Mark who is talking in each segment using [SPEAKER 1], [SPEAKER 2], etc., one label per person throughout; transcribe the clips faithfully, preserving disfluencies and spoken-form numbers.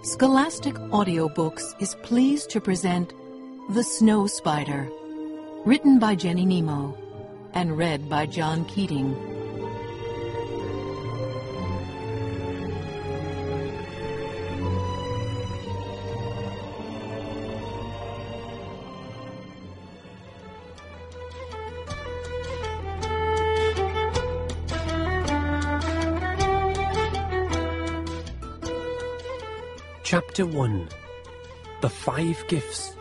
[SPEAKER 1] Scholastic Audiobooks is pleased to present The Snow Spider, written by Jenny Nemo and read by John Keating.
[SPEAKER 2] Chapter one. The Five Gifts.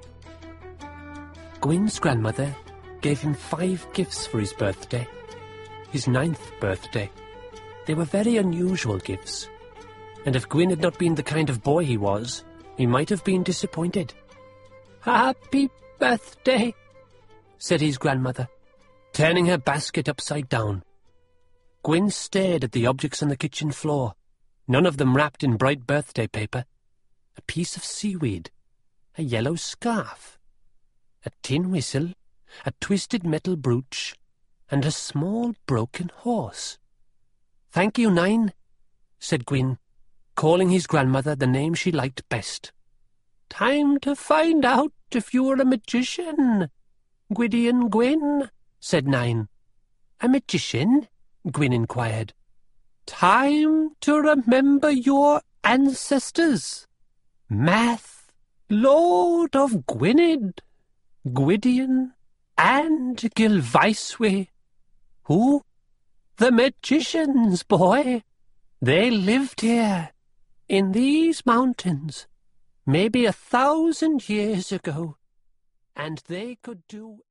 [SPEAKER 2] Gwyn's grandmother gave him five gifts for his birthday, his ninth birthday. They were very unusual gifts, and if Gwyn had not been the kind of boy he was, he might have been disappointed. "Happy birthday," said his grandmother, turning her basket upside down. Gwyn stared at the objects on the kitchen floor, none of them wrapped in bright birthday paper. A piece of seaweed, a yellow scarf, a tin whistle, a twisted metal brooch, and a small broken horse. "Thank you, Nine," said Gwyn, calling his grandmother the name she liked best. "Time to find out if you are a magician, Gwydion Gwyn," said Nine. "A magician?" Gwyn inquired. "Time to remember your ancestors. Math, Lord of Gwynedd, Gwydion, and Gilvaeswy. Who? The magicians, boy. They lived here, in these mountains, maybe a thousand years ago, and they could do